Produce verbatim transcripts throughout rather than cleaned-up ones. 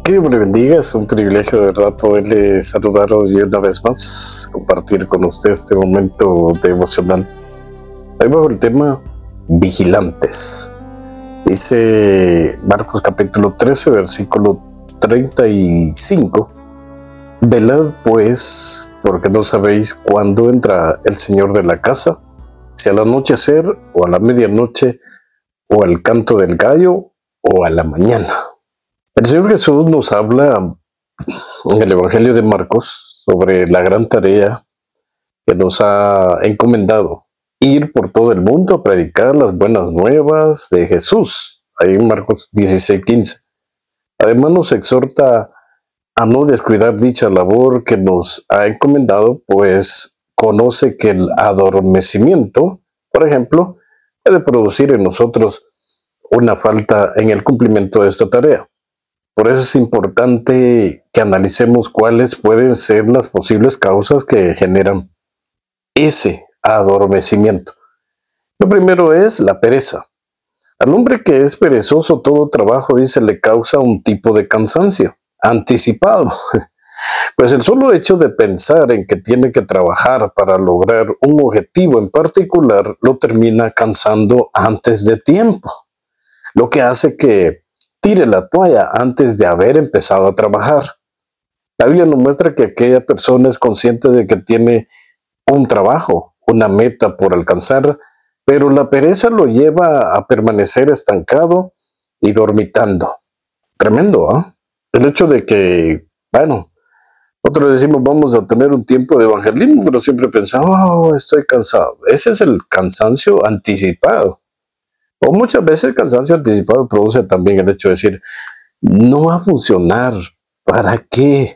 Que Dios me le bendiga, es un privilegio de verdad poderle saludaros y una vez más compartir con usted este momento devocional. Hoy bajo el tema vigilantes. Dice Marcos capítulo trece, versículo treinta y cinco. Velad pues, porque no sabéis cuándo entra el Señor de la casa, si al anochecer o a la medianoche o al canto del gallo o a la mañana. El Señor Jesús nos habla en el Evangelio de Marcos sobre la gran tarea que nos ha encomendado: ir por todo el mundo a predicar las buenas nuevas de Jesús. Ahí en Marcos dieciséis quince. Además nos exhorta a no descuidar dicha labor que nos ha encomendado, pues conoce que el adormecimiento, por ejemplo, puede producir en nosotros una falta en el cumplimiento de esta tarea. Por eso es importante que analicemos cuáles pueden ser las posibles causas que generan ese adormecimiento. Lo primero es la pereza. Al hombre que es perezoso, todo trabajo, dice, le causa un tipo de cansancio anticipado. Pues el solo hecho de pensar en que tiene que trabajar para lograr un objetivo en particular lo termina cansando antes de tiempo, lo que hace que tire la toalla antes de haber empezado a trabajar. La Biblia nos muestra que aquella persona es consciente de que tiene un trabajo, una meta por alcanzar, pero la pereza lo lleva a permanecer estancado y dormitando. Tremendo, ¿ah? ¿eh? El hecho de que, bueno, nosotros decimos vamos a tener un tiempo de evangelismo, pero siempre pensamos, oh, estoy cansado. Ese es el cansancio anticipado. O muchas veces el cansancio anticipado produce también el hecho de decir, no va a funcionar, ¿para qué?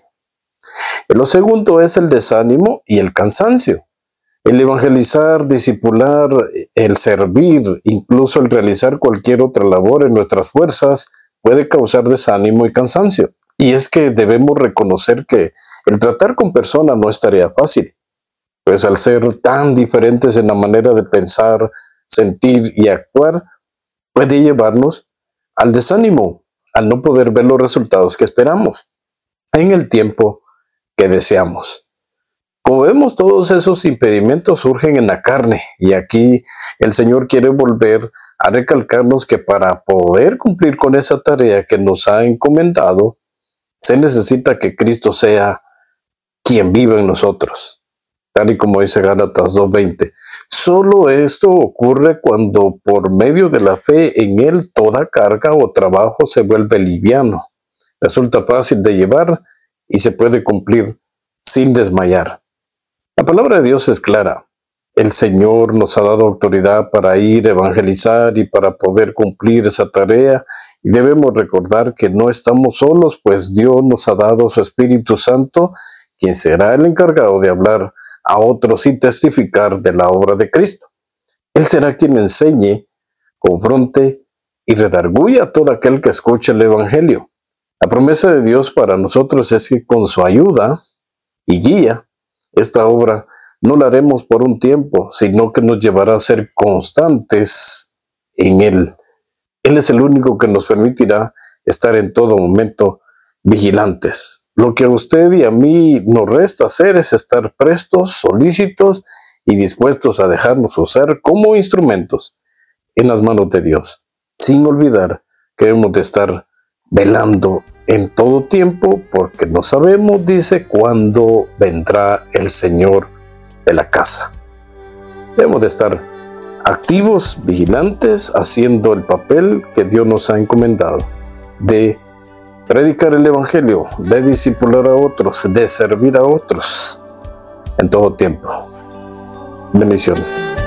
Lo segundo es el desánimo y el cansancio. El evangelizar, discipular, el servir, incluso el realizar cualquier otra labor en nuestras fuerzas puede causar desánimo y cansancio. Y es que debemos reconocer que el tratar con personas no es tarea fácil, pues al ser tan diferentes en la manera de pensar, sentir y actuar, puede llevarnos al desánimo, al no poder ver los resultados que esperamos en el tiempo que deseamos. Como vemos, todos esos impedimentos surgen en la carne, y aquí el Señor quiere volver a recalcarnos que para poder cumplir con esa tarea que nos ha encomendado, se necesita que Cristo sea quien vive en nosotros. Tal y como dice Gálatas dos veinte. Solo esto ocurre cuando por medio de la fe en Él toda carga o trabajo se vuelve liviano, resulta fácil de llevar y se puede cumplir sin desmayar. La palabra de Dios es clara. El Señor nos ha dado autoridad para ir, evangelizar y para poder cumplir esa tarea, y debemos recordar que no estamos solos, pues Dios nos ha dado su Espíritu Santo, quien será el encargado de hablar a otros y testificar de la obra de Cristo. Él será quien enseñe, confronte y redarguya a todo aquel que escuche el Evangelio. La promesa de Dios para nosotros es que con su ayuda y guía, esta obra no la haremos por un tiempo, sino que nos llevará a ser constantes en Él. Él es el único que nos permitirá estar en todo momento vigilantes. Lo que a usted y a mí nos resta hacer es estar prestos, solícitos y dispuestos a dejarnos usar como instrumentos en las manos de Dios, sin olvidar que debemos de estar velando en todo tiempo, porque no sabemos, dice, cuándo vendrá el Señor de la casa. Debemos de estar activos, vigilantes, haciendo el papel que Dios nos ha encomendado de predicar el Evangelio, de discipular a otros, de servir a otros en todo tiempo. Bendiciones.